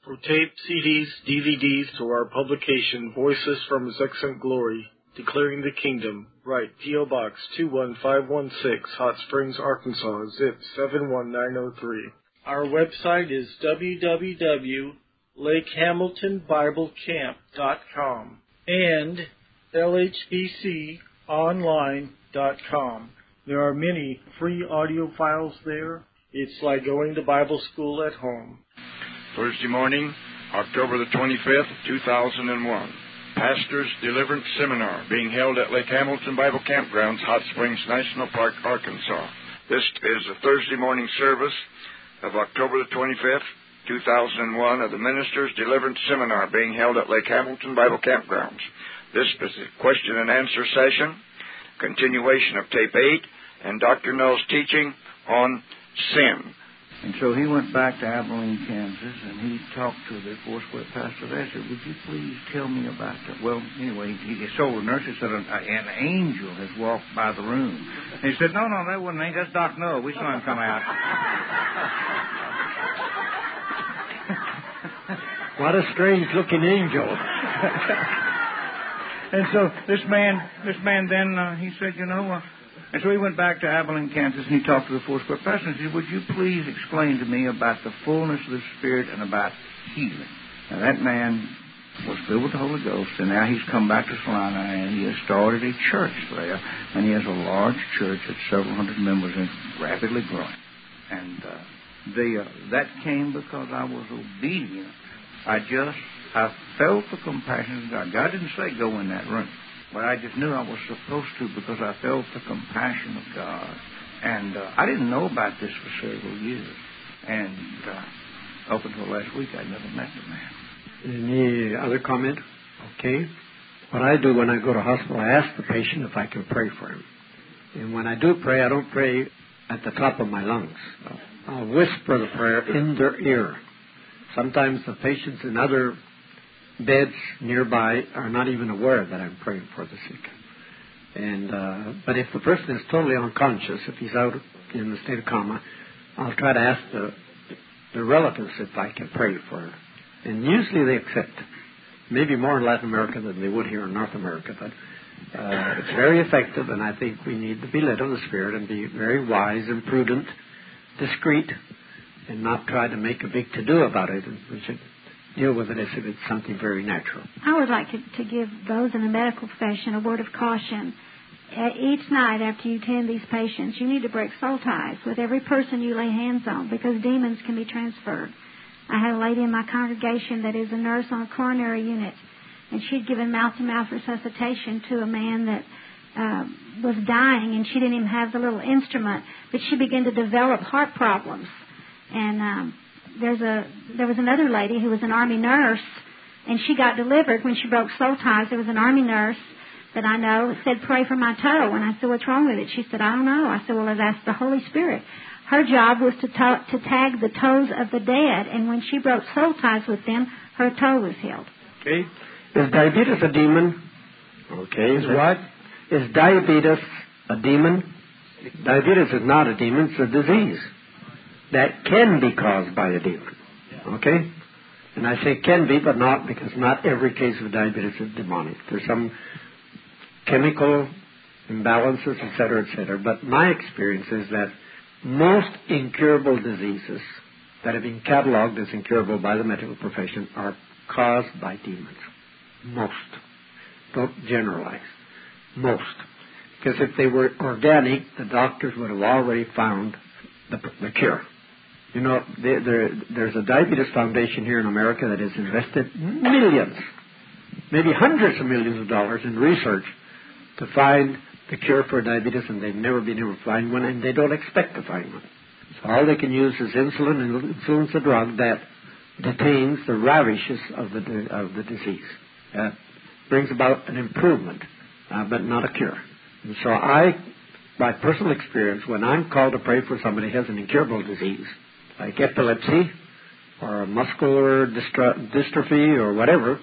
For tape, CDs, DVDs, to our publication, Voices from His Excellent Glory, Declaring the Kingdom, write P.O. Box 21516, Hot Springs, Arkansas, zip 71903. Our website is www.lakehamiltonbiblecamp.com and lhbconline.com. There are many free audio files there. It's like going to Bible school at home. Thursday morning, October the 25th, 2001. Pastor's Deliverance Seminar being held at Lake Hamilton Bible Campgrounds, Hot Springs National Park, Arkansas. This is the Thursday morning service of October the 25th, 2001 of the Minister's Deliverance Seminar being held at Lake Hamilton Bible Campgrounds. This is a question and answer session, continuation of tape 8, and Dr. Null's teaching on sin. And so he went back to Abilene, Kansas, and he talked to the Foursquare pastor there. Said, would you please tell me about that? Well, anyway, he told the nurse, he said, an angel has walked by the room. And he said, no, that wasn't an angel. That's Doc Null. We saw him come out. What a strange-looking angel. And so this man then, he said, and so he went back to Abilene, Kansas, and he talked to the Foursquare pastor and said, would you please explain to me about the fullness of the Spirit and about healing? Now, that man was filled with the Holy Ghost, and now he's come back to Salina, and he has started a church there, and he has a large church of several hundred members and rapidly growing. And that came because I was obedient. I felt the compassion of God. God didn't say go in that room. But I just knew I was supposed to because I felt the compassion of God. And I didn't know about this for several years. And up until last week, I'd never met the man. Any other comment? Okay. What I do when I go to hospital, I ask the patient if I can pray for him. And when I do pray, I don't pray at the top of my lungs. I'll whisper the prayer in their ear. Sometimes the patients in other beds nearby are not even aware that I'm praying for the sick. And but if the person is totally unconscious, if he's out in the state of coma, I'll try to ask the relatives if I can pray for her. And usually they accept. Maybe more in Latin America than they would here in North America. But it's very effective, and I think we need to be led of the Spirit and be very wise and prudent, discreet, and not try to make a big to-do about it. And we should deal with it as if it's something very natural. I would like to give those in the medical profession a word of caution. Each night after you tend these patients, you need to break soul ties with every person you lay hands on because demons can be transferred. I had a lady in my congregation that is a nurse on a coronary unit, and she'd given mouth-to-mouth resuscitation to a man that was dying, and she didn't even have the little instrument, but she began to develop heart problems. And there was another lady who was an Army nurse, and she got delivered when she broke soul ties. There was an Army nurse that I know that said, pray for my toe. And I said, what's wrong with it? She said, I don't know. I said, well, I've asked the Holy Spirit. Her job was to tag the toes of the dead, and when she broke soul ties with them, her toe was healed. Okay. Is diabetes a demon? Okay. Is what? Is diabetes a demon? Diabetes is not a demon. It's a disease that can be caused by a demon. Okay? And I say can be, but not, because not every case of diabetes is demonic. There's some chemical imbalances, etc., etc. But my experience is that most incurable diseases that have been cataloged as incurable by the medical profession are caused by demons. Most. Don't generalize. Most. Because if they were organic, the doctors would have already found the cure. There's a diabetes foundation here in America that has invested millions, maybe hundreds of millions of dollars in research to find the cure for diabetes, and they've never been able to find one, and they don't expect to find one. So all they can use is insulin, and insulin's a drug that detains the ravages of the disease. That brings about an improvement, but not a cure. And so by personal experience, when I'm called to pray for somebody who has an incurable disease, like epilepsy or muscular dystrophy or whatever,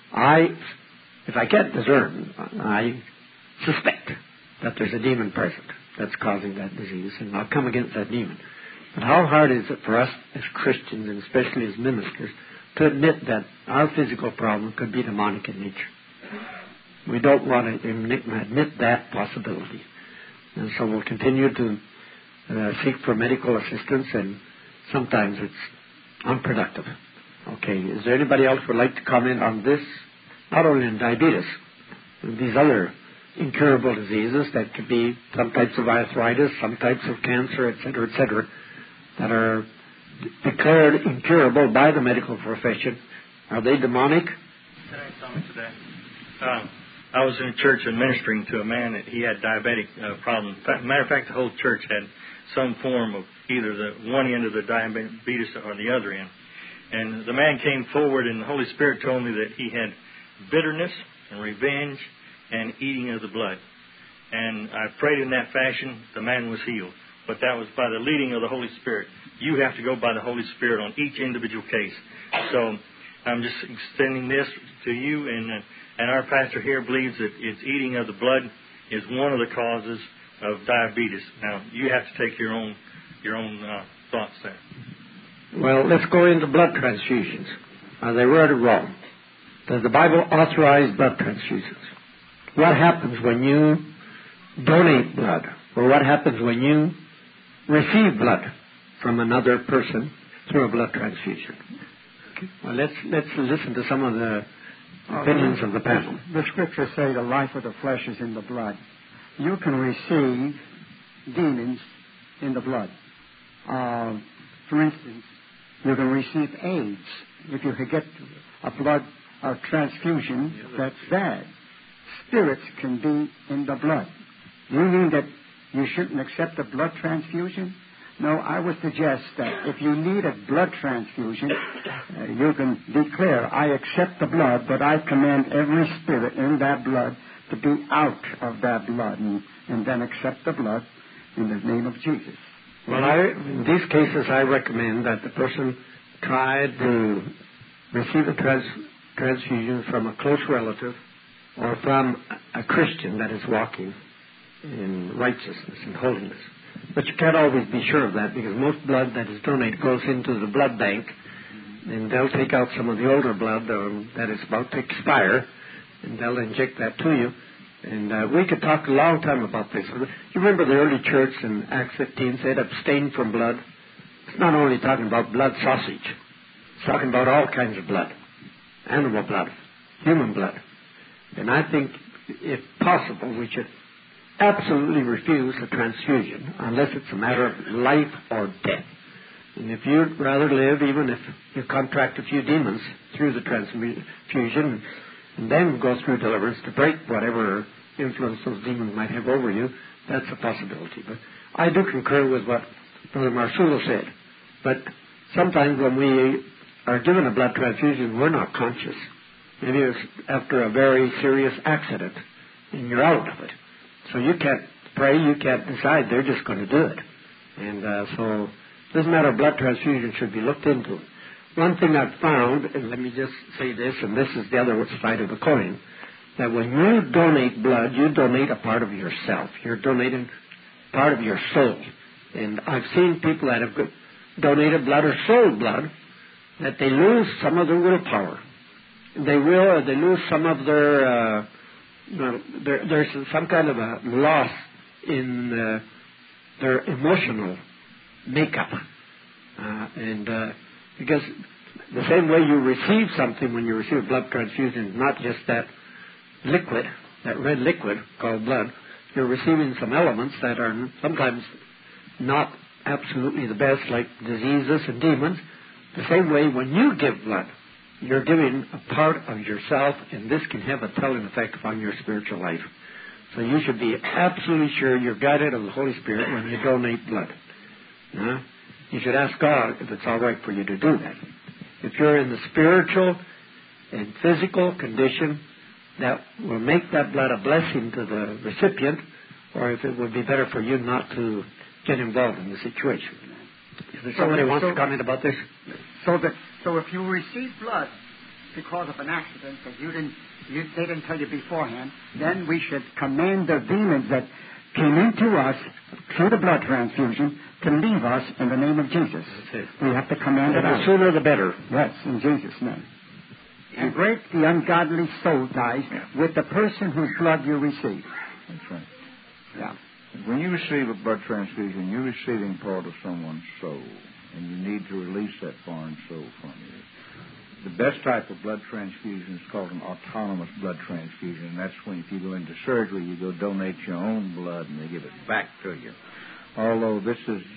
if I can't discern, I suspect that there's a demon present that's causing that disease, and I'll come against that demon. But how hard is it for us as Christians, and especially as ministers, to admit that our physical problem could be demonic in nature. We don't want to admit that possibility. And so we'll continue to seek for medical assistance, and sometimes it's unproductive. Okay, is there anybody else who would like to comment on this? Not only in diabetes, these other incurable diseases that could be some types of arthritis, some types of cancer, etc., that are declared incurable by the medical profession. Are they demonic? Can I comment to that? I was in a church administering to a man that he had diabetic problem. Matter of fact, the whole church had some form of either the one end of the diabetes or the other end. And the man came forward, and the Holy Spirit told me that he had bitterness and revenge and eating of the blood. And I prayed in that fashion. The man was healed. But that was by the leading of the Holy Spirit. You have to go by the Holy Spirit on each individual case. So I'm just extending this to you, and our pastor here believes that it's eating of the blood is one of the causes of diabetes. Now, you have to take your own thoughts there. Well, let's go into blood transfusions. Are they right or wrong? Does the Bible authorize blood transfusions? What happens when you donate blood? Or what happens when you receive blood from another person through a blood transfusion? Okay. Well, let's listen to some of the opinions of the panel. The scriptures say the life of the flesh is in the blood. You can receive demons in the blood. For instance, you can receive AIDS. If you could get a blood transfusion, that's bad. Spirits can be in the blood. You mean that you shouldn't accept a blood transfusion? No, I would suggest that if you need a blood transfusion, you can declare, I accept the blood, but I command every spirit in that blood to be out of that blood, and then accept the blood in the name of Jesus. Well, in these cases, I recommend that the person try to receive a transfusion from a close relative or from a Christian that is walking in righteousness and holiness. But you can't always be sure of that, because most blood that is donated goes into the blood bank, and they'll take out some of the older blood that is about to expire, and they'll inject that to you. And we could talk a long time about this. You remember the early church in Acts 15 said, abstain from blood? It's not only talking about blood sausage. It's talking about all kinds of blood. Animal blood, human blood. And I think, if possible, we should absolutely refuse a transfusion unless it's a matter of life or death. And if you'd rather live, even if you contract a few demons through the transfusion, and then go through deliverance to break whatever influence those demons might have over you, that's a possibility. But I do concur with what Brother Marsulo said. But sometimes when we are given a blood transfusion, we're not conscious. Maybe it's after a very serious accident, and you're out of it. So you can't pray, you can't decide, they're just going to do it. And so this matter of blood transfusion should be looked into. One thing I've found, and let me just say this, and this is the other side of the coin, that when you donate blood, you donate a part of yourself. You're donating part of your soul. And I've seen people that have donated blood or sold blood, that they lose some of their willpower. They lose some of their, there's some kind of a loss in their emotional makeup. Because the same way you receive something when you receive a blood transfusion, not just that liquid, that red liquid called blood, you're receiving some elements that are sometimes not absolutely the best, like diseases and demons. The same way when you give blood, you're giving a part of yourself, and this can have a telling effect upon your spiritual life. So you should be absolutely sure you're guided of the Holy Spirit when you donate blood. You should ask God if it's all right for you to do that. If you're in the spiritual and physical condition that will make that blood a blessing to the recipient, or if it would be better for you not to get involved in the situation. If somebody wants to comment about this? So if you receive blood because of an accident that they didn't tell you beforehand, then we should command the demons that came into us through the blood transfusion to leave us in the name of Jesus. We have to command it out. The sooner the better. Yes, in Jesus' name. And break the ungodly soul ties with the person whose blood you receive. That's right. Yeah. When you receive a blood transfusion, you're receiving part of someone's soul, and you need to release that foreign soul from you. The best type of blood transfusion is called an autonomous blood transfusion, and that's when if you go into surgery, you go donate your own blood, and they give it back to you. Although this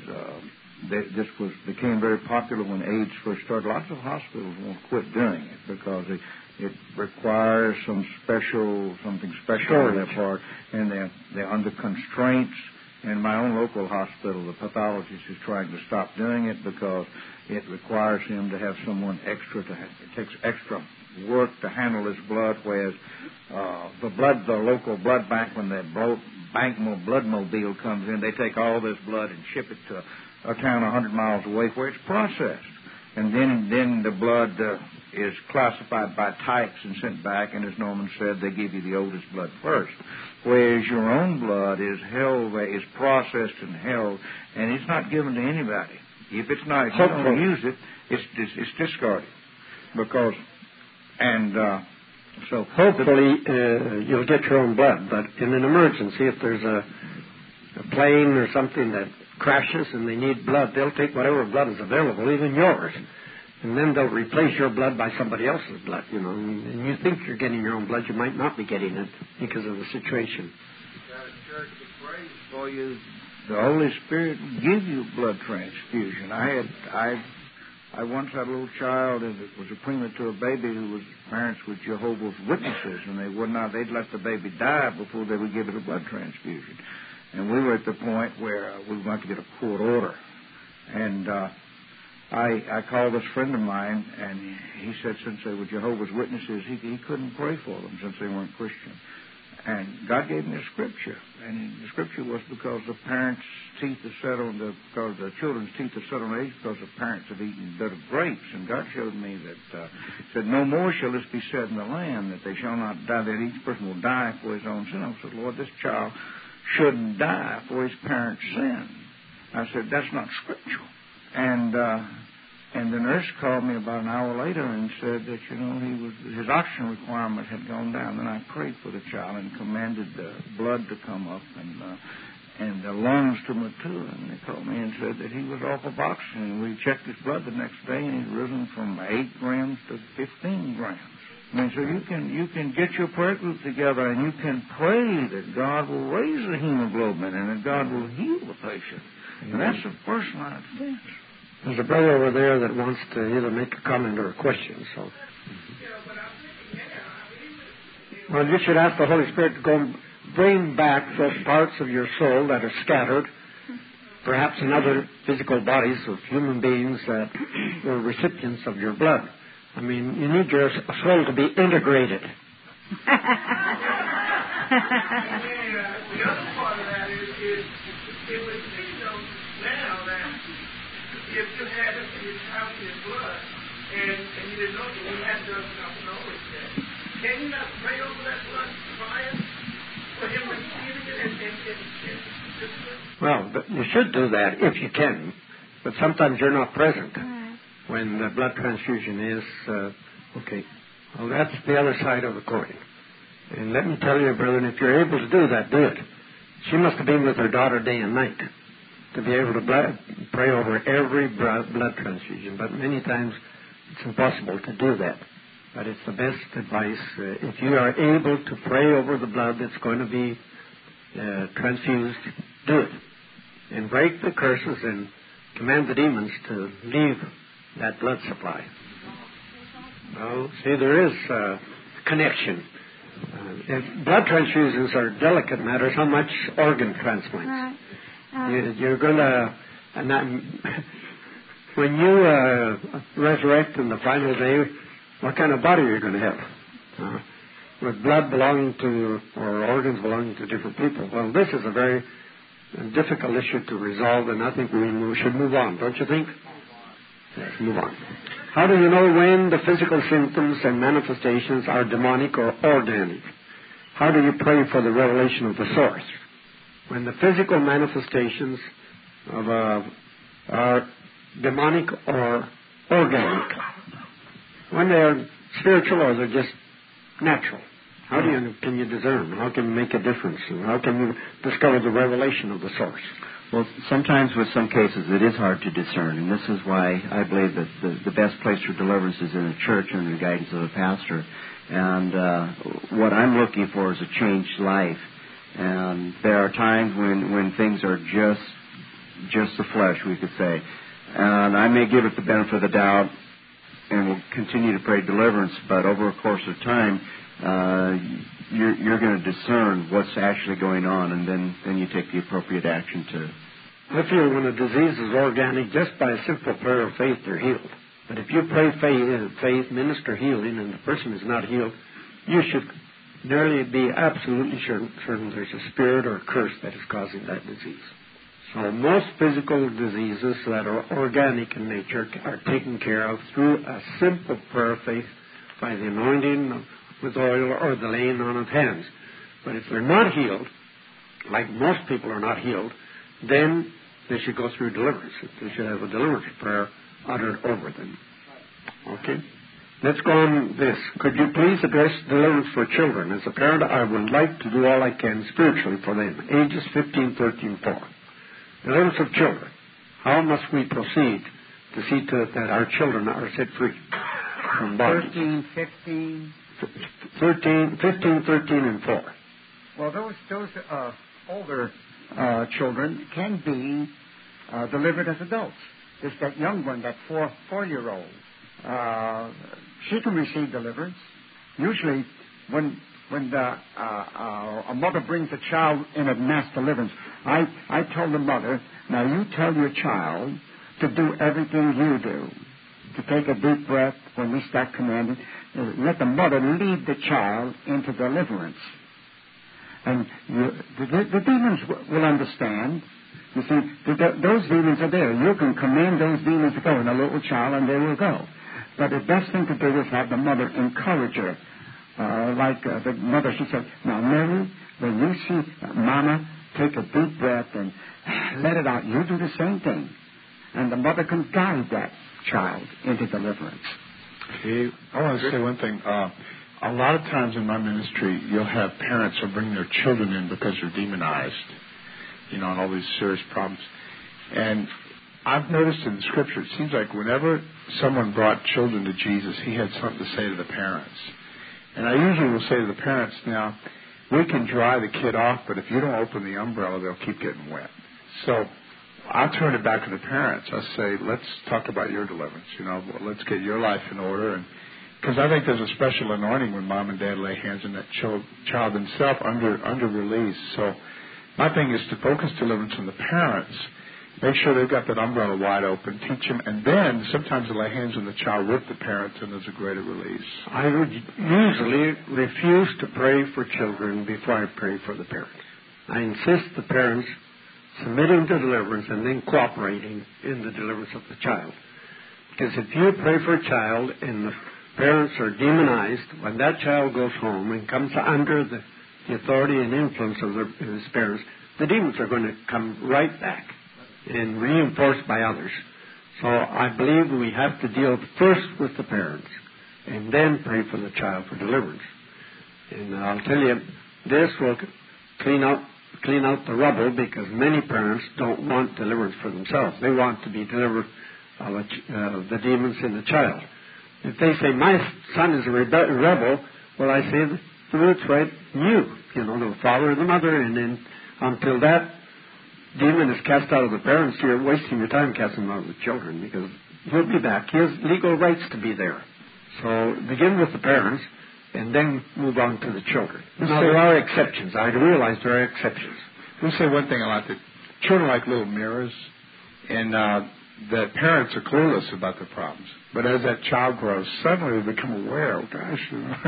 became very popular when AIDS first started, lots of hospitals won't quit doing it because it requires something special on their part, and they're under constraints. In my own local hospital, the pathologist is trying to stop doing it because it requires him to have someone extra. It takes extra work to handle his blood, whereas the local blood bank, when the bloodmobile comes in, they take all this blood and ship it to a town 100 miles away where it's processed. And then the blood is classified by types and sent back, and as Norman said, they give you the oldest blood first. Whereas your own blood is processed and held, and it's not given to anybody. If you don't use it, it's discarded. So hopefully you'll get your own blood, but in an emergency, if there's a plane or something that crashes and they need blood, they'll take whatever blood is available, even yours, and then they'll replace your blood by somebody else's blood, and you think you're getting your own blood, you might not be getting it because of the situation. You've got a church that prays for you. The Holy Spirit will give you blood transfusion. I once had a little child and it was a premature baby whose parents were Jehovah's Witnesses, and they'd let the baby die before they would give it a blood transfusion. And we were at the point where we were going to get a court order. And I called this friend of mine, and he said since they were Jehovah's Witnesses, he couldn't pray for them since they weren't Christian. And God gave me a scripture. And the scripture was because the children's teeth are set on the age because the parents have eaten bitter grapes. And God showed me that, said, no more shall this be said in the land, that they shall not die, that each person will die for his own sin. I said, Lord, this child shouldn't die for his parents' sin. I said, that's not scriptural. And the nurse called me about an hour later and said that, his oxygen requirement had gone down. And I prayed for the child and commanded the blood to come up and the lungs to mature. And they called me and said that he was off of oxygen. We checked his blood the next day, and he'd risen from 8 grams to 15 grams. I mean, so you can get your prayer group together and you can pray that God will raise the hemoglobin and that God will heal the patient. And that's the first line of defense. There's a brother over there that wants to either make a comment or a question. So, well, you should ask the Holy Spirit to go and bring back those parts of your soul that are scattered, perhaps in other physical bodies of human beings that were recipients of your blood. I mean, you need your soul to be integrated. The other part of that is it would seem now that if you had it in your house in your blood and you didn't know it, you had to know it. Can you not pray over that blood prior for him receiving it Well, you should do that if you can, but sometimes you're not present when the blood transfusion is, okay. Well, that's the other side of the coin. And let me tell you, brethren, if you're able to do that, do it. She must have been with her daughter day and night to be able to pray over every blood transfusion. But many times it's impossible to do that. But it's the best advice. If you are able to pray over the blood that's going to be transfused, do it. And break the curses and command the demons to leave that blood supply. Well, see, there is a connection. Blood transfusions are delicate matters. How much organ transplants? You're going to... when you resurrect in the final day, what kind of body are you going to have? With blood belonging to, or organs belonging to different people. Well, this is a very difficult issue to resolve, and I think we should move on, don't you think? Yes, move on. How do you know when the physical symptoms and manifestations are demonic or organic? How do you pray for the revelation of the source? when the physical manifestations of are demonic or organic, when they're spiritual or they're just natural. How can you discern? How can you make a difference? How can you discover the revelation of the source? Well, sometimes with some cases it is hard to discern, and this is why I believe that the best place for deliverance is in a church under the guidance of a pastor. And what I'm looking for is a changed life. And there are times when things are just the flesh, we could say. And I may give it the benefit of the doubt and will continue to pray deliverance, but over a course of time, you're going to discern what's actually going on, and then you take the appropriate action to. I feel when a disease is organic, just by a simple prayer of faith, they're healed. But if you pray faith, minister healing, and the person is not healed, you should nearly be absolutely certain there's a spirit or a curse that is causing that disease. So most physical diseases that are organic in nature are taken care of through a simple prayer of faith by the anointing with oil or the laying on of hands. But if they're not healed, like most people are not healed, then they should go through deliverance. They should have a deliverance prayer uttered over them. Okay? Let's go on this. Could you please address deliverance for children? As a parent, I would like to do all I can spiritually for them. Ages 15, 13, 4. Deliverance of children. How must we proceed to see to it that our children are set free from bondage? 15, 13, and 4. Well, those older children can be delivered as adults. It's that young one, that four-year-old. She can receive deliverance. Usually, when a mother brings a child in a mass deliverance, I tell the mother, now you tell your child to do everything you do, to take a deep breath when we start commanding. Let the mother lead the child into deliverance. And the demons will understand. You see, those demons are there. You can command those demons to go in a little child, and they will go. But the best thing to do is have the mother encourage her. The mother, she said, now, Mary, when you see Mama, take a deep breath and let it out. You do the same thing. And the mother can guide that child into deliverance. Okay. I want to say one thing. A lot of times in my ministry, you'll have parents who bring their children in because they're demonized, and all these serious problems. And I've noticed in the Scripture, it seems like whenever someone brought children to Jesus, he had something to say to the parents. And I usually will say to the parents, now, we can dry the kid off, but if you don't open the umbrella, they'll keep getting wet. So I'll turn it back to the parents. I'll say, let's talk about your deliverance. Let's get your life in order. Because I think there's a special anointing when mom and dad lay hands on that child themselves under release. So my thing is to focus deliverance on the parents. Make sure they've got that umbrella wide open, teach them, and then sometimes they lay hands on the child with the parents, and there's a greater release. I would usually refuse to pray for children before I pray for the parents. I insist the parents submitting to deliverance and then cooperating in the deliverance of the child. Because if you pray for a child and the parents are demonized, when that child goes home and comes under the authority and influence of his parents, the demons are going to come right back and reinforced by others. So I believe we have to deal first with the parents and then pray for the child for deliverance. And I'll tell you, this will clean out the rubble, because many parents don't want deliverance for themselves. They want to be delivered of the demons in the child. If they say, my son is a rebel, well, I say, the root's right in you, the father and the mother, and then until that demon is cast out of the parents, you're wasting your time casting him out of the children, because he'll be back. He has legal rights to be there. So begin with the parents and then move on to the children. Now, there are exceptions. I realize there are exceptions. We'll say one thing a lot, that children are like little mirrors, and that parents are clueless about their problems. But as that child grows, suddenly they become aware, oh gosh.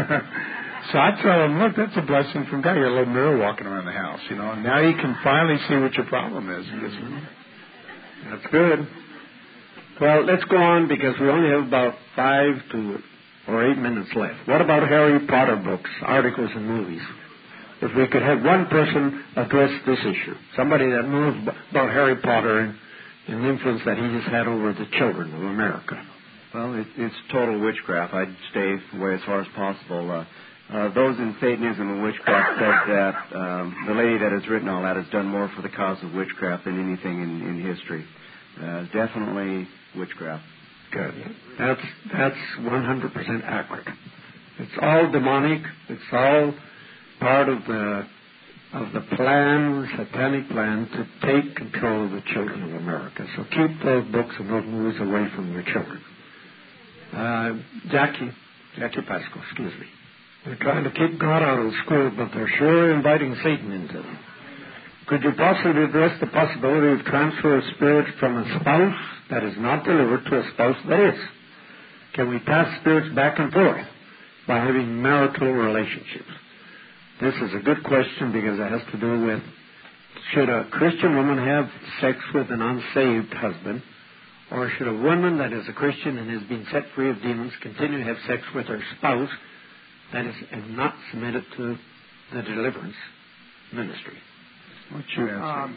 So I tell them, look, that's a blessing from God. You got a little mirror walking around the house, and now you can finally see what your problem is. That's good. Well, let's go on, because we only have about 5 or 8 minutes left. What about Harry Potter books, articles, and movies? if we could have one person address this issue, somebody that knows about Harry Potter and the influence that he has had over the children of America. Well, it's total witchcraft. I'd stay away as far as possible. Those in Satanism and witchcraft said that the lady that has written all that has done more for the cause of witchcraft than anything in history. Definitely witchcraft. Good. That's 100% accurate. It's all demonic. It's all part of the plan, satanic plan, to take control of the children of America. So keep those books and those movies away from your children. Jackie Pascal, excuse me. They're trying to keep God out of the school, but they're sure inviting Satan into them. Could you possibly address the possibility of transfer of spirits from a spouse that is not delivered to a spouse that is? Can we pass spirits back and forth by having marital relationships? This is a good question because it has to do with, should a Christian woman have sex with an unsaved husband, or should a woman that is a Christian and has been set free of demons continue to have sex with her spouse that is not submitted to the deliverance ministry? What's your answer?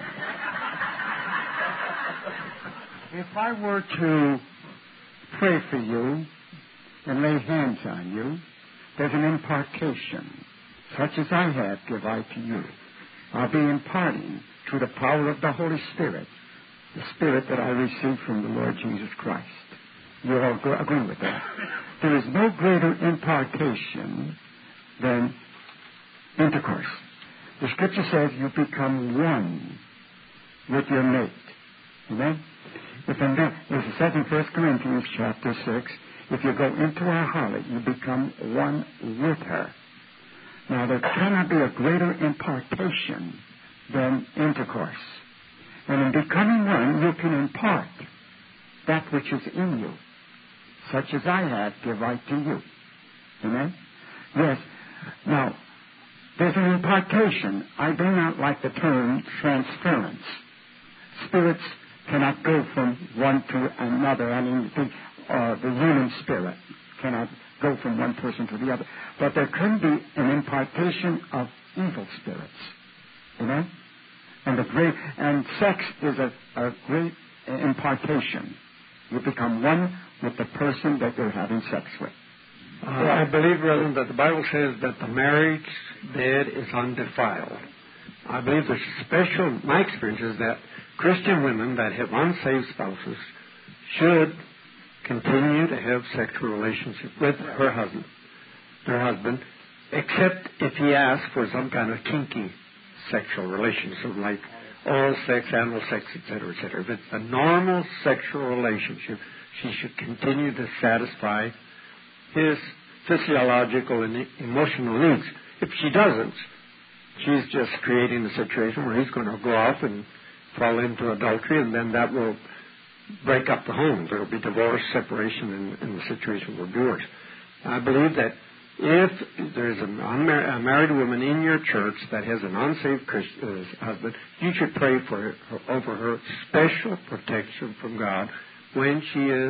If I were to pray for you and lay hands on you, there's an impartation. Such as I have, give I to you. I'll be imparting through the power of the Holy Spirit, the Spirit that I received from the Lord Jesus Christ. You all agree with that? There is no greater impartation than intercourse. The Scripture says you become one with your mate. Amen? It says in 1 Corinthians chapter 6, if you go into a harlot, you become one with her. Now, there cannot be a greater impartation than intercourse. And in becoming one, you can impart that which is in you. Such as I have, give I to you. Amen? Yes. Now, there's an impartation. I do not like the term transference. Spirits cannot go from one to another. I mean, the human spirit cannot go from one person to the other. But there can be an impartation of evil spirits. Amen? And sex is a great impartation. You become one with the person that you're having sex with. I believe, Reverend, that the Bible says that the marriage bed is undefiled. I believe there's a special, my experience is that Christian women that have unsaved spouses should continue to have sexual relationship with their husband, except if he asks for some kind of kinky sexual relationship, like oral sex, animal sex, etc., etc. If it's a normal sexual relationship, she should continue to satisfy his physiological and emotional needs. If she doesn't, she's just creating a situation where he's going to go off and fall into adultery, and then that will break up the home. There will be divorce, separation, and the situation will be worse. I believe that if there's a married woman in your church that has an unsaved husband, you should pray for her, over her special protection from God when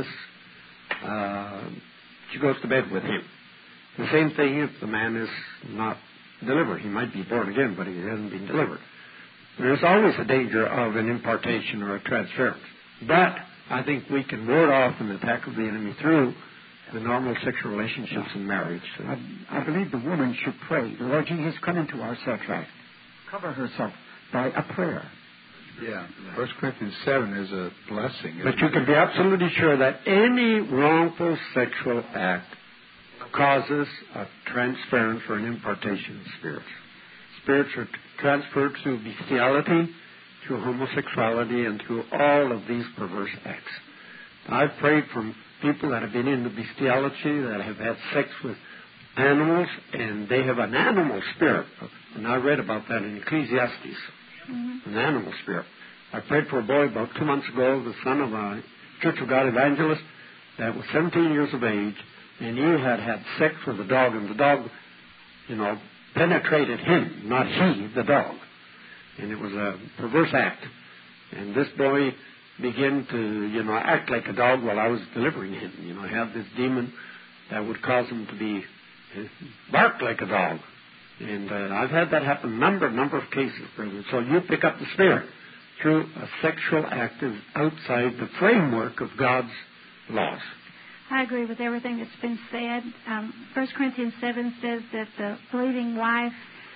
she goes to bed with him. The same thing if the man is not delivered. He might be born again, but he hasn't been delivered. There's always a danger of an impartation or a transference. But I think we can ward off an attack of the enemy through the normal sexual relationships in marriage. So I believe the woman should pray. The Lord Jesus, come into our sex life. Cover herself by a prayer. Yeah. 1 Corinthians 7 is a blessing. But you can be absolutely sure that any wrongful sexual act causes a transference or an impartation of spirits. Spirits are transferred through bestiality, through homosexuality, and through all of these perverse acts. I've prayed for people that have been into bestiality, that have had sex with animals, and they have an animal spirit. And I read about that in Ecclesiastes, an animal spirit. I prayed for a boy about 2 months ago, the son of a Church of God evangelist, that was 17 years of age, and he had sex with a dog, and the dog, penetrated him, not he, the dog. And it was a perverse act. And this boy began to, act like a dog while I was delivering him. Have this demon that would cause him to bark like a dog. And I've had that happen number of cases, brother. So you pick up the spirit through a sexual act is outside the framework of God's laws. I agree with everything that's been said. 1 Corinthians 7 says that the believing wife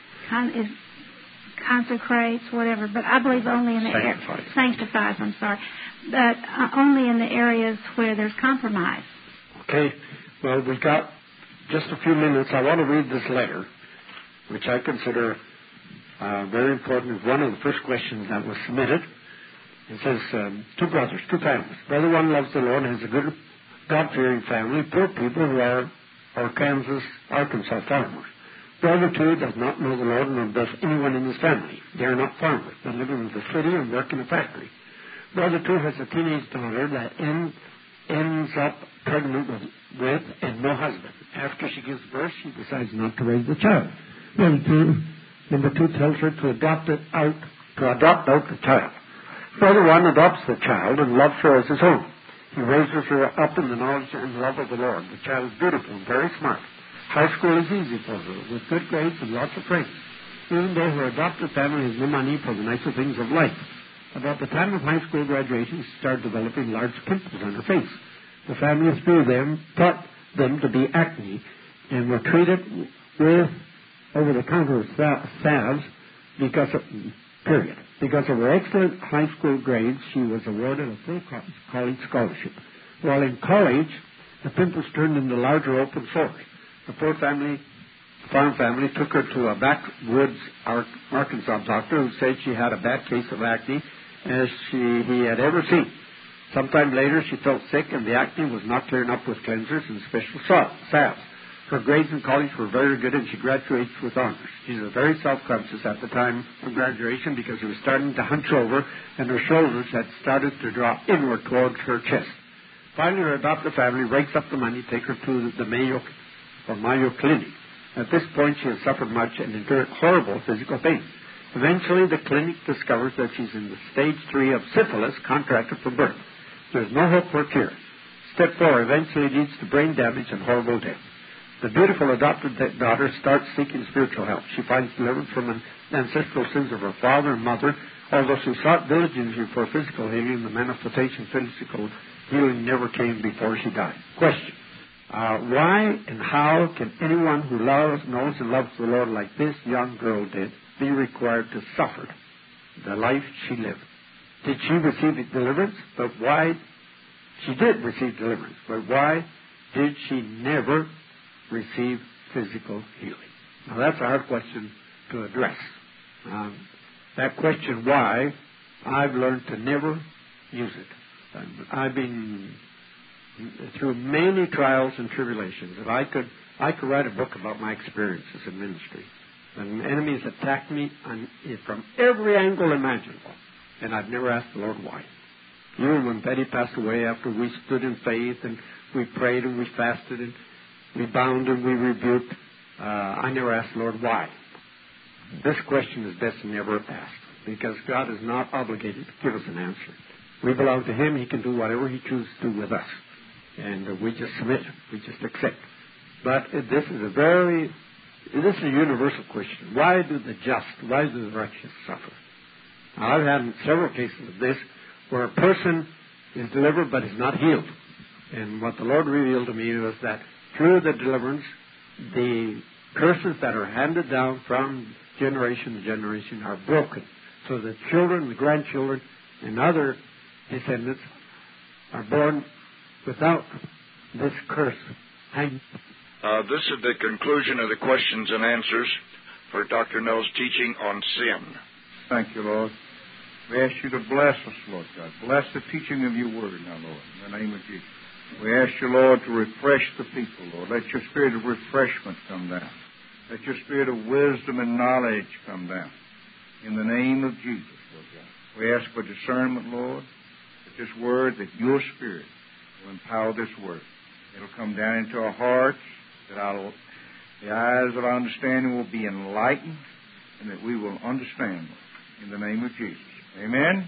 consecrates, whatever, but I believe only in the sanctifies. I'm sorry, but only in the areas where there's compromise. Okay. Well, we've got just a few minutes. I want to read this letter, which I consider very important. It's one of the first questions that was submitted. It says, two brothers, two families. Brother one loves the Lord and has a good, God-fearing family, poor people who are Arkansas farmers. Brother two does not know the Lord, nor does anyone in his family. They are not farmers. They live in the city and work in a factory. Brother two has a teenage daughter that ends up pregnant with and no husband. After she gives birth, she decides not to raise the child. Number two tells her to adopt out the child. Brother one adopts the child and loves her as his own. He raises her up in the knowledge and love of the Lord. The child is beautiful and very smart. High school is easy for her, with good grades and lots of friends. Even though her adopted family has no money for the nicer things of life. About the time of high school graduation, she started developing large pimples on her face. The family through them thought them to be acne and were treated with over-the-counter salves because of her excellent high school grades, she was awarded a full college scholarship. While in college, the pimples turned into larger open sores. The poor farm family took her to a backwoods Arkansas doctor who said she had a bad case of acne as he had ever seen. Sometime later, she felt sick, and the acne was not clearing up with cleansers and special salves. Her grades in college were very good, and she graduates with honors. She was very self-conscious at the time of graduation because she was starting to hunch over, and her shoulders had started to drop inward towards her chest. Finally, her adopted family rakes up the money to take her to the Mayo Clinic. At this point, she has suffered much and endured horrible physical pain. Eventually, the clinic discovers that she's in the stage 3 of syphilis contracted from birth. There's no hope for a cure. Step 4 eventually leads to brain damage and horrible death. The beautiful adopted daughter starts seeking spiritual help. She finds deliverance from the ancestral sins of her father and mother. Although she sought diligently for physical healing, the manifestation of physical healing never came before she died. Question. Why and how can anyone who knows and loves the Lord like this young girl did be required to suffer the life she lived? Did she receive deliverance? But why? She did receive deliverance. But why did she never receive physical healing? Now, that's a hard question to address. That question, why, I've learned to never use it. I've been through many trials and tribulations. If I could write a book about my experiences in ministry. And enemies attacked me from every angle imaginable. And I've never asked the Lord why. Even when Betty passed away, after we stood in faith and we prayed and we fasted and we bound and we rebuked, I never asked the Lord why. This question is best never asked, because God is not obligated to give us an answer. We belong to Him. He can do whatever He chooses to do with us. And we just submit. We just accept. But this is a universal question. Why do the righteous suffer? Now, I've had several cases of this where a person is delivered but is not healed. And what the Lord revealed to me was that through the deliverance, the curses that are handed down from generation to generation are broken. So the children, the grandchildren, and other descendants are born without this curse. This is the conclusion of the questions and answers for Dr. No's teaching on sin. Thank you, Lord. We ask you to bless us, Lord God. Bless the teaching of your word now, Lord, in the name of Jesus. We ask you, Lord, to refresh the people, Lord. Let your spirit of refreshment come down. Let your spirit of wisdom and knowledge come down. In the name of Jesus, Lord God. We ask for discernment, Lord, that this word, that your spirit will empower this word. It'll come down into our hearts, that the eyes of our understanding will be enlightened, and that we will understand, Lord, in the name of Jesus. Amen?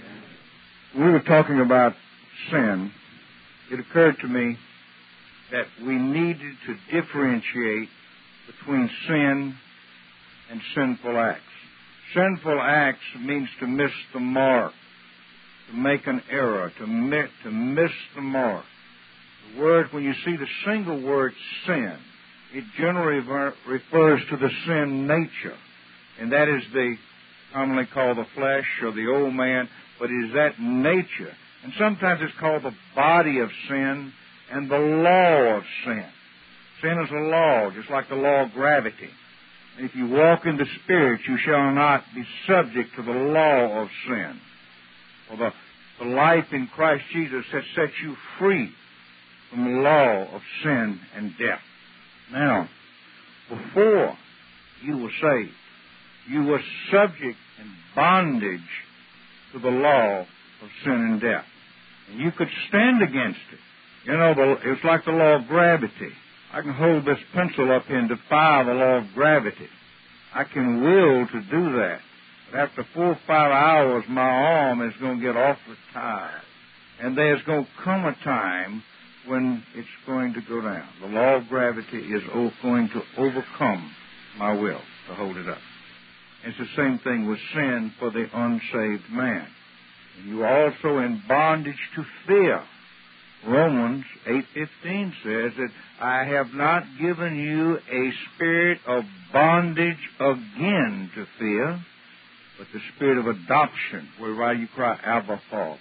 We were talking about sin. It occurred to me that we needed to differentiate between sin and sinful acts. Sinful acts means to miss the mark, to make an error, to miss the mark. The word, when you see the single word sin, it generally refers to the sin nature, and that is the commonly called the flesh or the old man, but it is that nature. And sometimes it's called the body of sin and the law of sin. Sin is a law, just like the law of gravity. If you walk in the Spirit, you shall not be subject to the law of sin. For the life in Christ Jesus has set you free from the law of sin and death. Now, before you were saved, you were subject in bondage to the law of sin and death. And you could stand against it. You know, it's like the law of gravity. I can hold this pencil up here and defy the law of gravity. I can will to do that. But after 4 or 5 hours, my arm is going to get awfully tired. And there's going to come a time when it's going to go down. The law of gravity is going to overcome my will to hold it up. It's the same thing with sin for the unsaved man. And you are also in bondage to fear. Romans 8:15 says that I have not given you a spirit of bondage again to fear, but the spirit of adoption, whereby you cry, Abba, Father.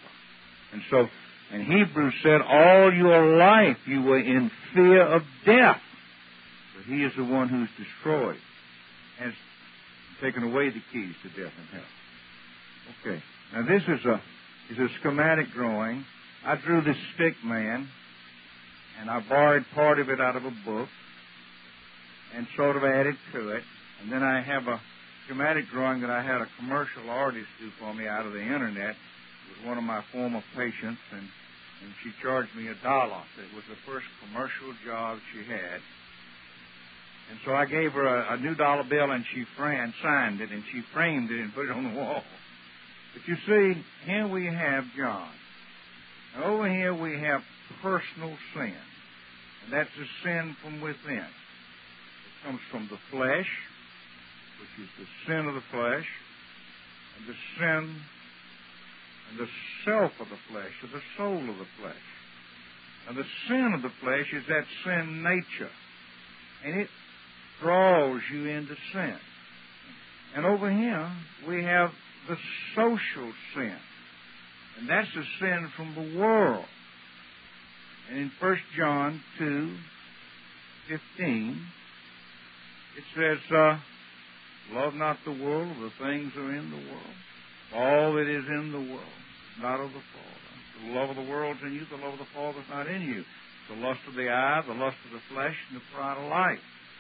And Hebrews said, all your life you were in fear of death. But he is the one who's destroyed, has taken away the keys to death and hell. Okay. Now this is a schematic drawing. I drew this stick man, and I borrowed part of it out of a book and sort of added to it. And then I have a schematic drawing that I had a commercial artist do for me out of the internet. It was one of my former patients, and she charged me $1. It was the first commercial job she had. And so I gave her a new dollar bill, and she signed it, and she framed it and put it on the wall. But you see, here we have John. Now, over here we have personal sin. And that's the sin from within. It comes from the flesh, which is the sin of the flesh, and the sin and the self of the flesh, or the soul of the flesh. Now, the sin of the flesh is that sin nature. And it draws you into sin. And over here we have the social sin. And that's the sin from the world. And in 1 John 2:15, it says, love not the world or the things that are in the world. All that is in the world is not of the Father. The love of the world is in you, the love of the Father is not in you. The lust of the eye, the lust of the flesh, and the pride of life.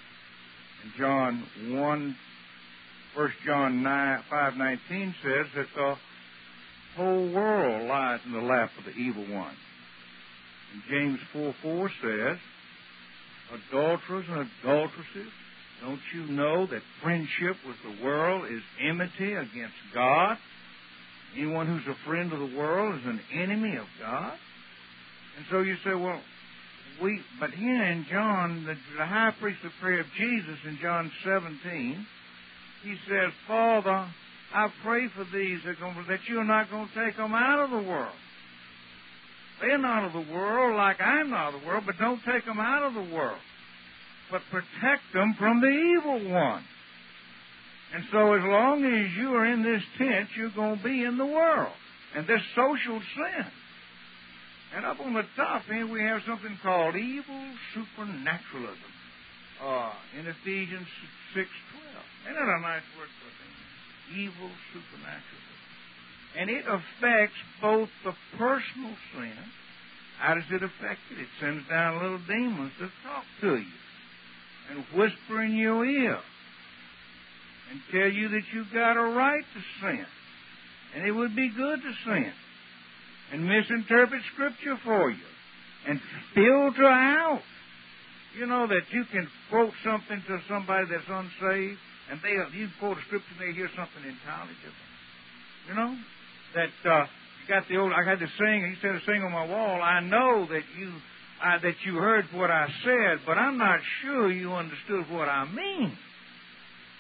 And 1 John 5:19 says that the whole world lies in the lap of the evil one. And James 4:4 says, adulterers and adulteresses, don't you know that friendship with the world is enmity against God? Anyone who's a friend of the world is an enemy of God. And so you say, well, but here in John, the high priestly prayer of Jesus in John 17, he says, Father, I pray for these that you're not going to take them out of the world. They're not of the world like I'm not of the world, but don't take them out of the world. But protect them from the evil one. And so as long as you are in this tent, you're going to be in the world. And this social sin. And up on the top here we have something called evil supernaturalism. In Ephesians 6:12. Isn't that a nice word for it? Evil supernaturalism. And it affects both the personal sin. How does it affect it? It sends down little demons to talk to you and whisper in your ear and tell you that you've got a right to sin. And it would be good to sin. And misinterpret Scripture for you. And filter out. You know that you can quote something to somebody that's unsaved, and you quote a Scripture and they hear something entirely different. You know? That you got the old, I had to sing, he said to sing on my wall, I know that you heard what I said, but I'm not sure you understood what I mean.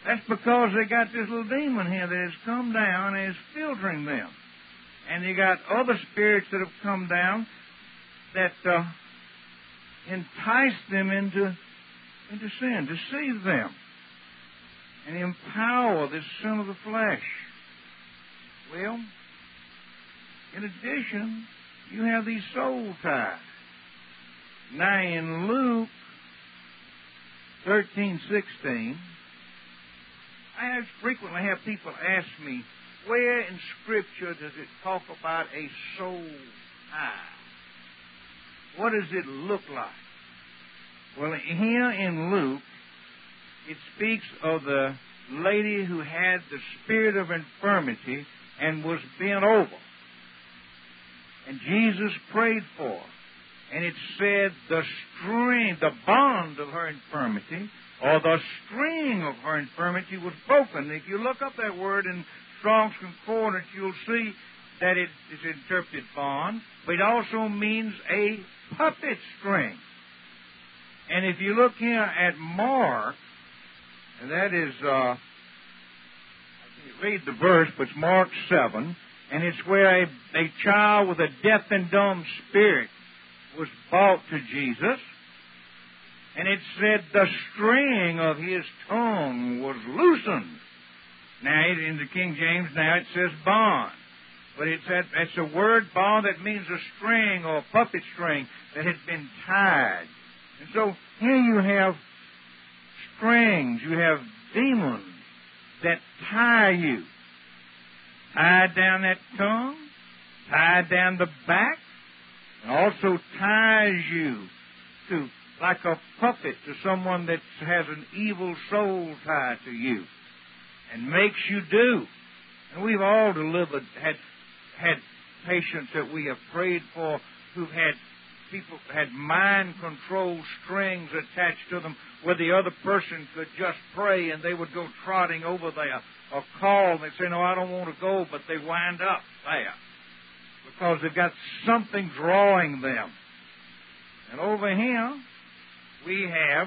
That's because they got this little demon here that has come down and is filtering them. And you got other spirits that have come down that entice them into sin, deceive them, and empower this sin of the flesh. Well, in addition, you have these soul ties. Now in Luke 13:16, I frequently have people ask me, where in Scripture does it talk about a soul tie? What does it look like? Well, here in Luke, it speaks of the lady who had the spirit of infirmity and was bent over. And Jesus prayed for her. And it said the bond of her infirmity, or the string of her infirmity was broken. If you look up that word in Strong's Concordance, you'll see that it is interpreted bond, but it also means a puppet string. And if you look here at Mark, and that is, I can't read the verse, but it's Mark 7, and it's where a child with a deaf and dumb spirit was brought to Jesus, and it said the string of his tongue was loosened. Now, in the King James, now it says bond. But it's a word, bond, that means a string or a puppet string that has been tied. And so here you have strings, you have demons that tie you. Tied down that tongue, tied down the back, and also ties you to, like a puppet, to someone that has an evil soul tied to you, and makes you do. And we've all had patients that we have prayed for who've had people had mind control strings attached to them where the other person could just pray and they would go trotting over there or call and they'd say, no, I don't want to go, but they wind up there because they've got something drawing them. And over here, we have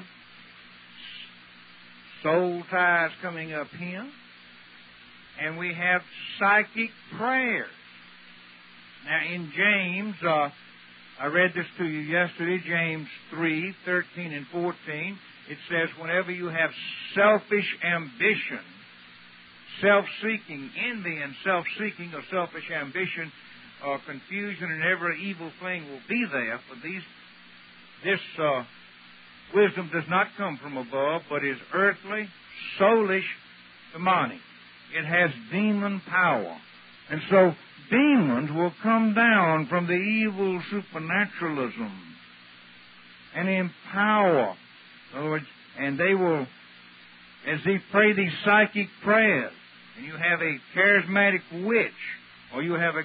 soul ties coming up here, and we have psychic prayers. Now, in James, I read this to you yesterday, James 3:13 and 14. It says, whenever you have selfish ambition, self-seeking, envy and self-seeking or selfish ambition, confusion and every evil thing will be there. For this wisdom does not come from above, but is earthly, soulish, demonic. It has demon power. And so demons will come down from the evil supernaturalism and empower. In other words, and they will, as they pray these psychic prayers, and you have a charismatic witch, or you have a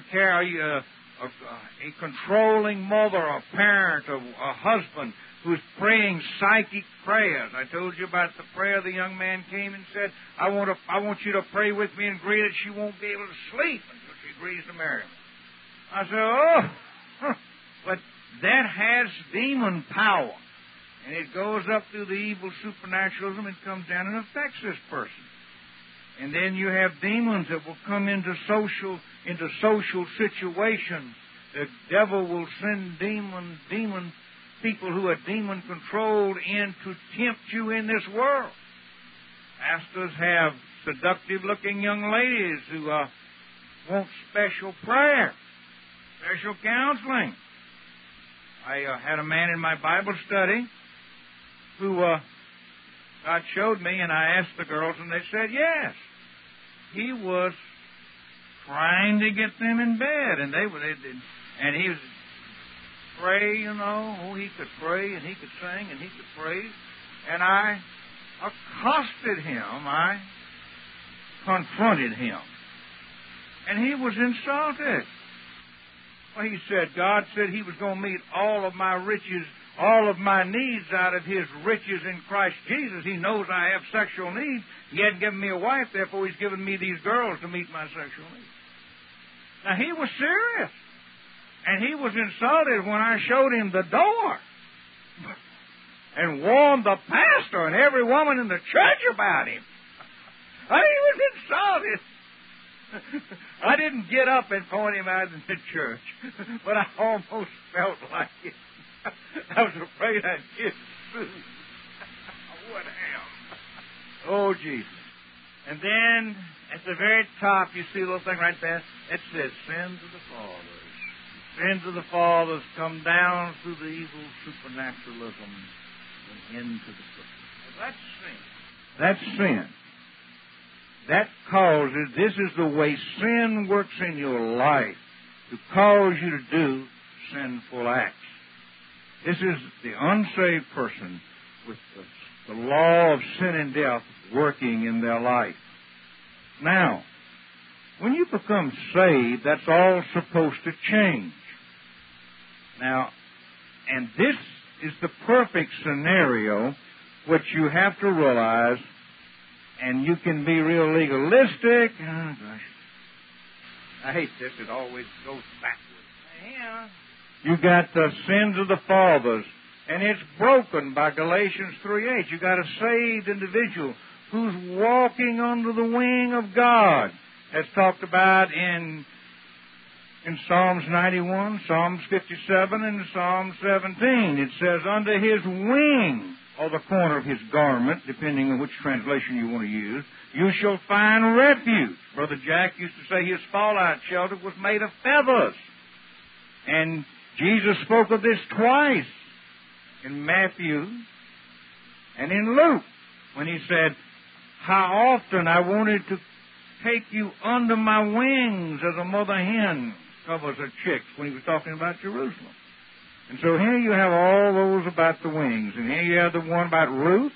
controlling mother or parent or a husband who's praying psychic prayers. I told you about the prayer the young man came and said, I want you to pray with me and agree that she won't be able to sleep until she agrees to marry me. I said, but that has demon power. And it goes up through the evil supernaturalism and comes down and affects this person. And then you have demons that will come into social situations. The devil will send demon people who are demon controlled in to tempt you in this world. Pastors have seductive looking young ladies who want special prayer, special counseling. I had a man in my Bible study who God showed me, and I asked the girls, and they said yes. He was trying to get them in bed, and and he was pray, you know. Oh, he could pray, and he could sing, and he could praise. And I accosted him. I confronted him, and he was insulted. Well, he said, God said He was going to meet all of my riches, all of my needs out of His riches in Christ Jesus. He knows I have sexual needs. He hadn't given me a wife, therefore He's given me these girls to meet my sexual needs. Now, he was serious. And he was insulted when I showed him the door and warned the pastor and every woman in the church about him. he was insulted. I didn't get up and point him out in the church, but I almost felt like it. I was afraid I'd get sued. I would have. Oh, Jesus. And then, at the very top, you see a little thing right there? It says, sins of the fathers. Sins of the fathers come down through the evil supernaturalism and into the Christian. That's sin. That's sin. That causes, this is the way sin works in your life, to cause you to do sinful acts. This is the unsaved person with the law of sin and death working in their life. Now, when you become saved, that's all supposed to change. Now, and this is the perfect scenario which you have to realize, and you can be real legalistic. Oh, gosh. I hate this. It always goes backwards. Yeah. You got the sins of the fathers, and it's broken by Galatians 3:8. You got a saved individual who's walking under the wing of God, as talked about in Psalms 91, Psalms 57, and Psalm 17. It says, under his wing, or the corner of his garment, depending on which translation you want to use, you shall find refuge. Brother Jack used to say his fallout shelter was made of feathers. And Jesus spoke of this twice in Matthew and in Luke, when he said, how often I wanted to take you under my wings as a mother hen covers her chicks, when he was talking about Jerusalem. And so here you have all those about the wings. And here you have the one about Ruth,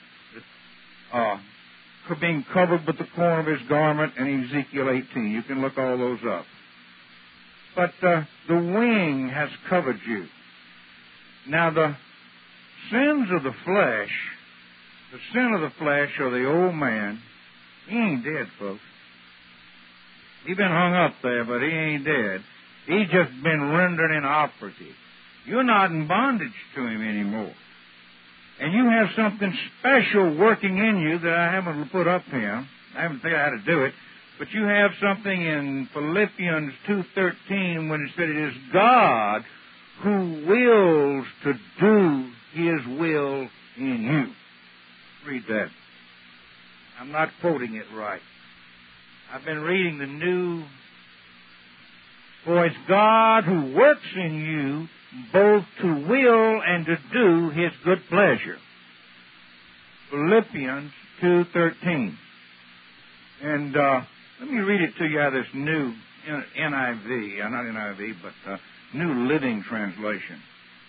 being covered with the corner of his garment, and Ezekiel 18. You can look all those up. But the wing has covered you. Now, the sins of the flesh, the sin of the flesh, or the old man, he ain't dead, folks. He's been hung up there, but he ain't dead. He's just been rendered inoperative. You're not in bondage to him anymore. And you have something special working in you that I haven't put up here. I haven't figured out how to do it. But you have something in Philippians 2:13 when it said it is God who wills to do his will in you. Read that. I'm not quoting it right. I've been reading the new. For it's God who works in you both to will and to do his good pleasure. Philippians 2:13. And let me read it to you out of this new NIV, not NIV, but New Living Translation.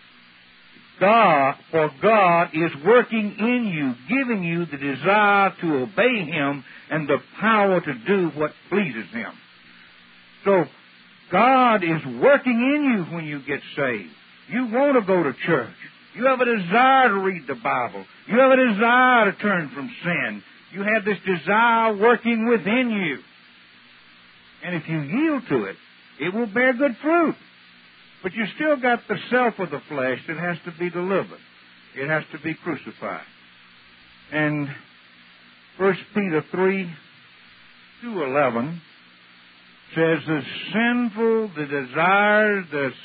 For God is working in you, giving you the desire to obey him and the power to do what pleases him. So, God is working in you when you get saved. You want to go to church. You have a desire to read the Bible. You have a desire to turn from sin. You have this desire working within you. And if you yield to it, it will bear good fruit. But you still got the self of the flesh that has to be delivered. It has to be crucified. And 1 Peter 3:2-11 says the desires,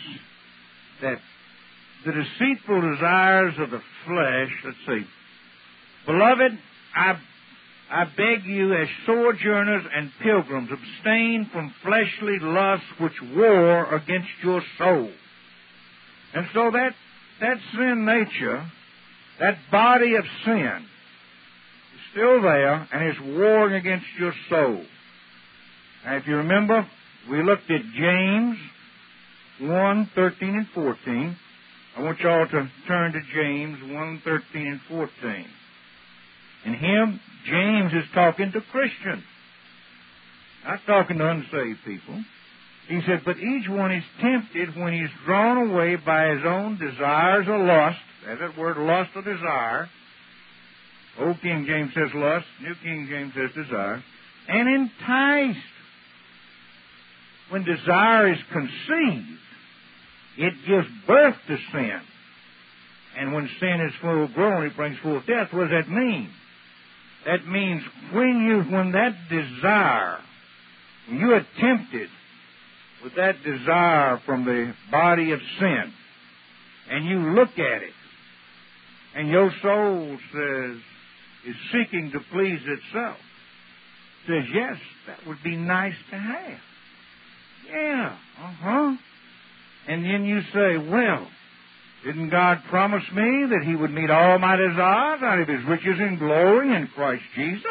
the deceitful desires of the flesh. Let's see. Beloved, I beg you as sojourners and pilgrims, abstain from fleshly lusts which war against your soul. And so that sin nature, that body of sin, is still there and is warring against your soul. Now, if you remember, we looked at James 1:13 and 14. I want you all to turn to James 1:13 and 14. In him, James is talking to Christians, not talking to unsaved people. He said, but each one is tempted when he's drawn away by his own desires or lust. There's that word, lust or desire. Old King James says lust. New King James says desire. And enticed. When desire is conceived, it gives birth to sin. And when sin is full grown, it brings forth death. What does that mean? That means when that desire, when you are tempted with that desire from the body of sin, and you look at it, and your soul is seeking to please itself, says, yes, that would be nice to have. Yeah, And then you say, well, didn't God promise me that He would meet all my desires out of His riches and glory in Christ Jesus?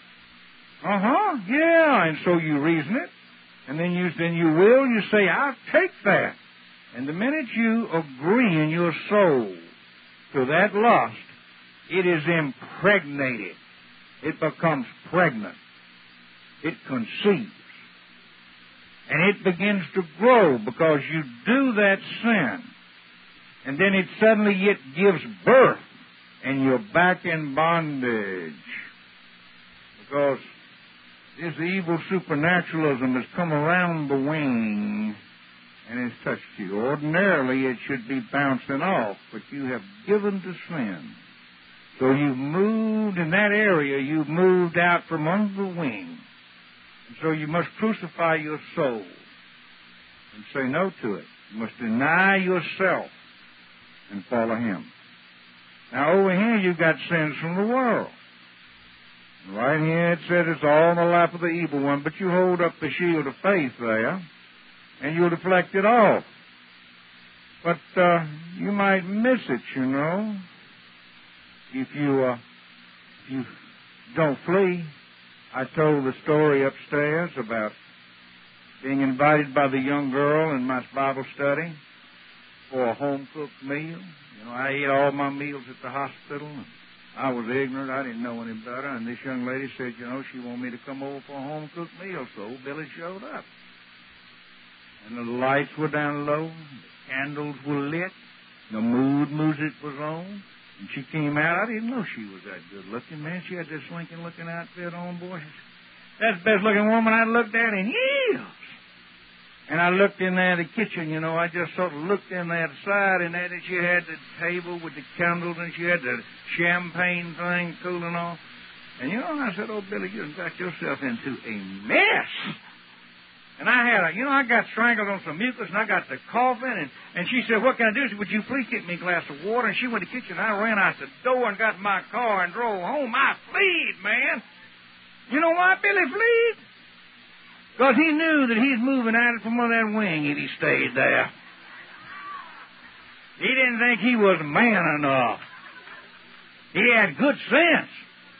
Yeah. And so you reason it, and then you say, I'll take that. And the minute you agree in your soul to that lust, it is impregnated. It becomes pregnant. It conceives. And it begins to grow because you do that sin. And then it suddenly gives birth, and you're back in bondage. Because this evil supernaturalism has come around the wing and has touched you. Ordinarily, it should be bouncing off, but you have given to sin. So you've moved in that area, you've moved out from under the wing. And so you must crucify your soul and say no to it. You must deny yourself and follow Him. Now, over here, you've got sins from the world. Right here, it says it's all in the lap of the evil one, but you hold up the shield of faith there, and you'll deflect it off. But you might miss it, you know, if you don't flee. I told the story upstairs about being invited by the young girl in my Bible study for a home-cooked meal. You know, I ate all my meals at the hospital, and I was ignorant. I didn't know any better. And this young lady said, you know, she wanted me to come over for a home-cooked meal, so Billy showed up. And the lights were down low, the candles were lit, the mood music was on. And she came out. I didn't know she was that good-looking, man. She had this Lincoln-looking outfit on, boy. That's the best-looking woman I looked at in years. And I looked in there in the kitchen, you know. I just sort of looked in there side, and there she had the table with the candles, and she had the champagne thing cooling off. And, you know, I said, oh, Billy, you got yourself into a mess. And I got strangled on some mucus, and I got the coughing, and she said, what can I do? She said, would you please get me a glass of water? And she went to the kitchen, and I ran out the door and got in my car and drove home. I fled, man. You know why Billy fled? Because he knew that he's moving out from under that wing if he stayed there. He didn't think he was man enough. He had good sense.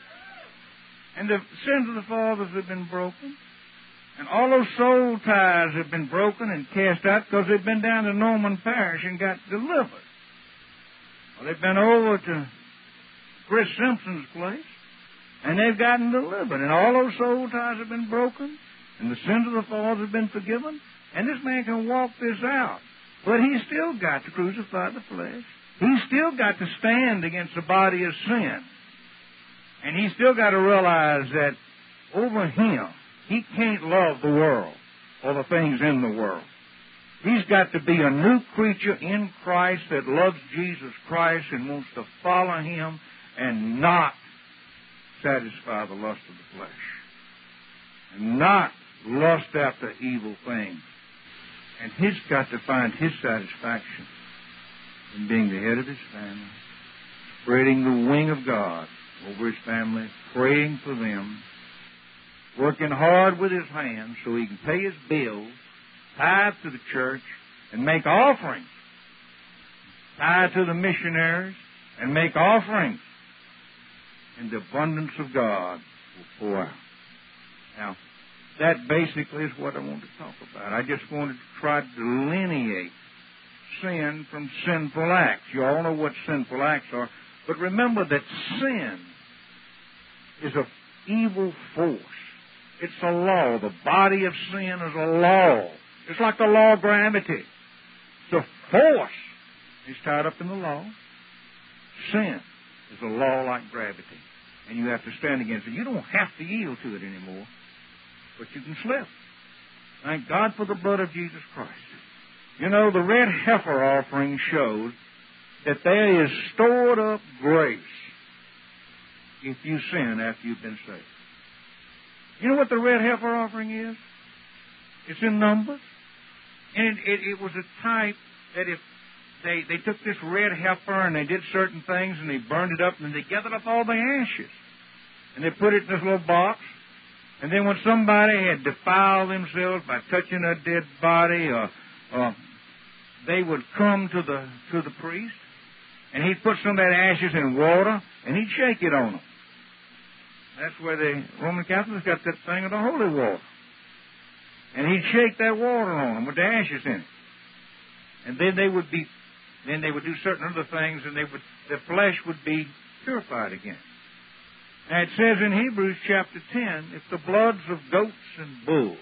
And the sins of the fathers have been broken. And all those soul ties have been broken and cast out because they've been down to Norman Parish and got delivered. Well, they've been over to Chris Simpson's place, and they've gotten delivered. And all those soul ties have been broken, and the sins of the fathers have been forgiven, and this man can walk this out. But he's still got to crucify the flesh. He's still got to stand against the body of sin. And he's still got to realize that over him, he can't love the world or the things in the world. He's got to be a new creature in Christ that loves Jesus Christ and wants to follow Him and not satisfy the lust of the flesh. And not lust after evil things. And he's got to find his satisfaction in being the head of his family, spreading the wing of God over his family, praying for them, working hard with his hands so he can pay his bills, tithe to the church, and make offerings. Tithe to the missionaries and make offerings. And the abundance of God will pour out. Now, that basically is what I want to talk about. I just wanted to try to delineate sin from sinful acts. You all know what sinful acts are. But remember that sin is an evil force. It's a law. The body of sin is a law. It's like the law of gravity. It's a force. It's tied up in the law. Sin is a law like gravity. And you have to stand against it. You don't have to yield to it anymore, but you can slip. Thank God for the blood of Jesus Christ. You know, the red heifer offering shows that there is stored up grace if you sin after you've been saved. You know what the red heifer offering is? It's in Numbers. And it was a type that if they took this red heifer and they did certain things and they burned it up and they gathered up all the ashes and they put it in this little box. And then when somebody had defiled themselves by touching a dead body, they would come to the priest and he'd put some of that ashes in water and he'd shake it on them. That's where the Roman Catholics got that thing of the holy water. And he'd shake that water on them with the ashes in it. And then they would do certain other things, and the flesh would be purified again. Now it says in Hebrews chapter 10, if the bloods of goats and bulls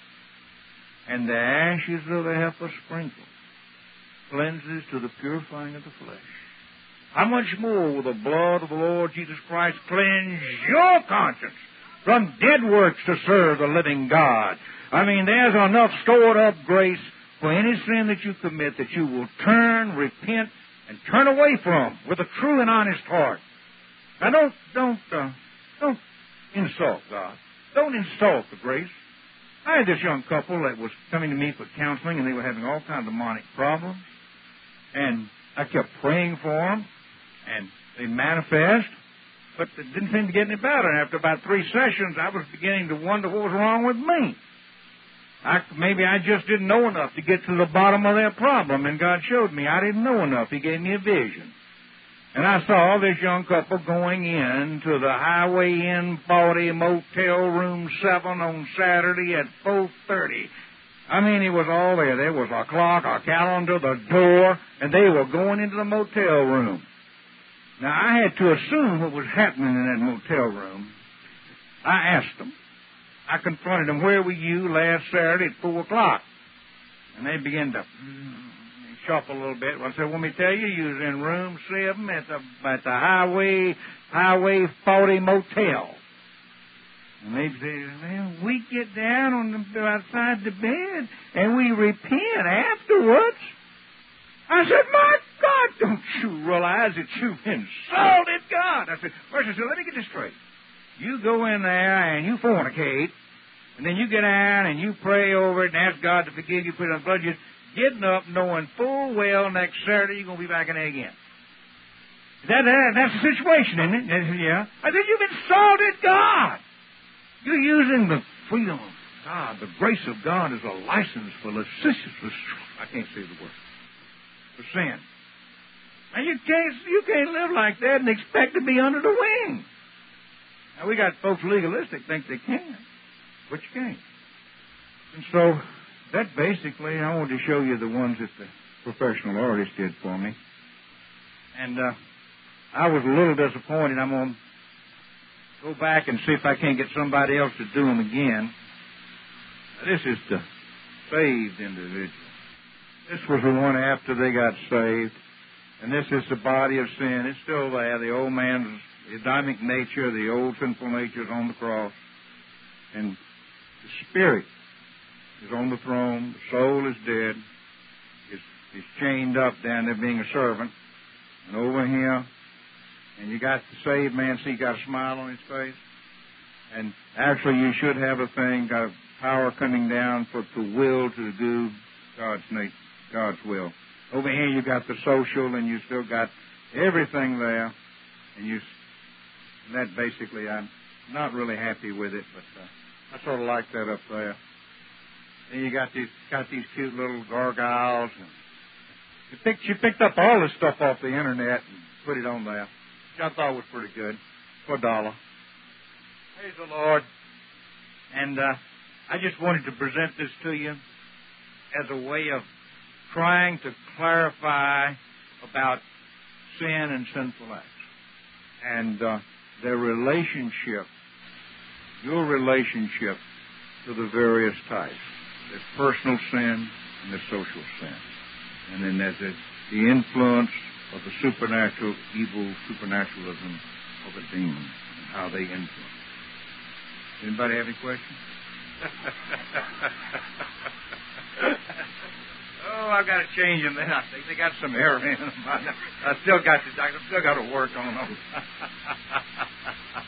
and the ashes of the heifer sprinkled cleanses to the purifying of the flesh, how much more will the blood of the Lord Jesus Christ cleanse your conscience from dead works to serve the living God? I mean, there's enough stored up grace for any sin that you commit that you will turn, repent, and turn away from with a true and honest heart. Now, don't insult God. Don't insult the grace. I had this young couple that was coming to me for counseling, and they were having all kinds of demonic problems. And I kept praying for them, and they manifest, but it didn't seem to get any better. And after about 3 sessions, I was beginning to wonder what was wrong with me. Maybe I just didn't know enough to get to the bottom of their problem, and God showed me I didn't know enough. He gave me a vision. And I saw this young couple going in to the Highway Inn 40 Motel Room 7 on Saturday at 4:30. I mean, it was all there. There was a clock, a calendar, the door, and they were going into the motel room. Now, I had to assume what was happening in that motel room. I asked them. I confronted them, where were you last Saturday at 4 o'clock? And they began to shuffle a little bit. Well, I said, let me tell you, you was in room 7 at the Highway 40 Motel. And they said, well, we get down outside the bed and we repent afterwards. I said, my God, don't you realize that you've insulted God? I said, first, let me get this straight. You go in there and you fornicate, and then you get down and you pray over it and ask God to forgive you, put it on the blood. You're getting up knowing full well next Saturday you're going to be back in there again. That's the situation, isn't it? Yeah. I said, you've insulted God. You're using the freedom of God, the grace of God as a license for lasciviousness. I can't say the word. For sin. And you can't live like that and expect to be under the wing. Now, we got folks legalistic think they can, but you can't. And so, that basically, I wanted to show you the ones that the professional artist did for me. And I was a little disappointed. I'm going to go back and see if I can't get somebody else to do them again. This is the saved individual. This was the one after they got saved. And this is the body of sin. It's still there. The old man's Adamic nature, the old sinful nature is on the cross. And the spirit is on the throne. The soul is dead. It's chained up down there being a servant. And over here, and you got the saved man, see, got a smile on his face. And actually, you should have a thing, got a power coming down for the will to do God's will. Over here, you got the social, and you still got everything there. And that basically, I'm not really happy with it, but I sort of like that up there. Then you got these cute little gargoyles. And she picked up all this stuff off the internet and put it on there, which I thought was pretty good for $1. Praise the Lord. And I just wanted to present this to you as a way of trying to clarify about sin and sinful acts. And their relationship, your relationship to the various types. There's personal sin and there's social sin. And then there's the influence of the supernatural, evil supernaturalism of a demon and how they influence. Anybody have any questions? Oh, I've got to change them then. I think they got some error in them. I still got to work on them.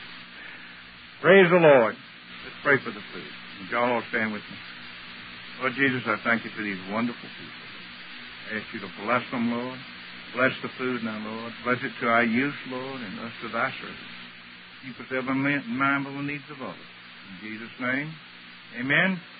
Praise the Lord. Let's pray for the food. And y'all all stand with me. Lord Jesus, I thank you for these wonderful people. I ask you to bless them, Lord. Bless the food now, Lord. Bless it to our use, Lord, and us to thy service. Keep us ever mindful of the needs of others. In Jesus' name, amen.